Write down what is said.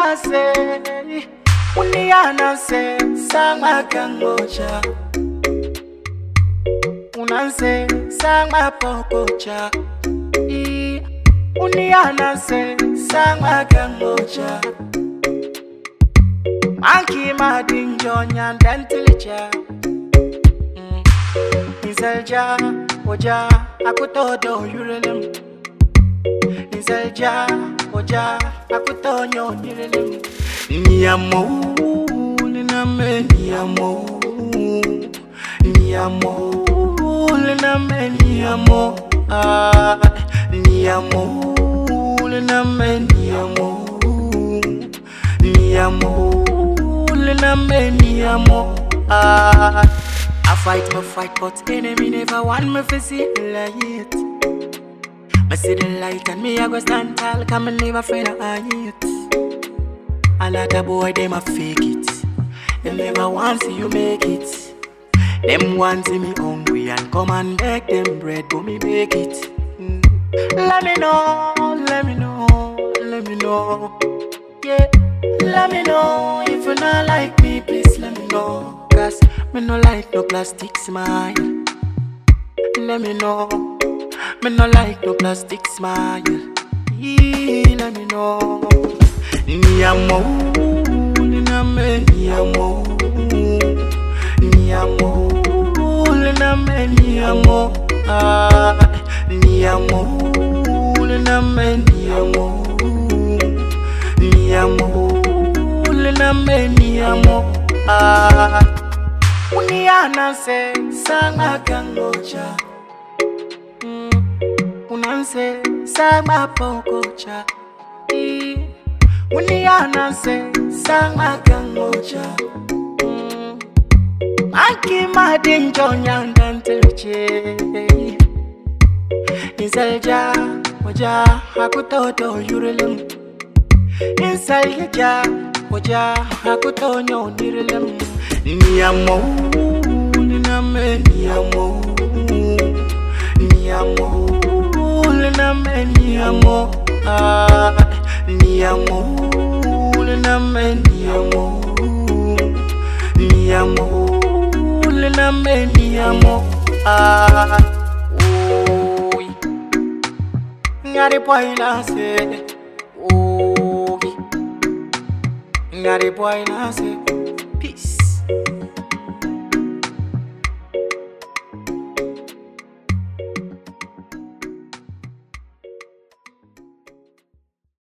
Uniana se sama kangocha. Unanse sama pokocha. Uniana se sama kangocha. Manki madinjo nyan dentilicha. Nizelja oja akutodo yurelem. Nizelja oja akutonyo yurelem. Niamo liname niamo liname niamo niamo liname niamo liname niamo I fight my fight but enemy never want me to see it. I see the light and me I go stand tall, come and never afraid of it. A lot of boy, them a fake it. Them never want see you make it. Them want see me hungry and come and beg them bread, but me make it. Let me know, let me know, let me know. Yeah, let me know. If you not like me, please let me know. Cause me no like no plastic smile. Let me know. Me no like no plastic smile. Yeah, let me know. Niamo, liname, niamo, niamo, liname, niamo, niamo, liname, niamo, niamo, liname, niamo, Uniana se sama kangocha, unanse sama pokocha. Uniana se sama kangocha. Manki madinjo nyandantelche. Nizelja oja hakutoto yurelem. Nizelja oja hakutonyo nirelem. Niamo liname niamo niamo liname niamo niamo liname niamo niamo liname niamo Oy ngari boy la se Oy ngari boy la se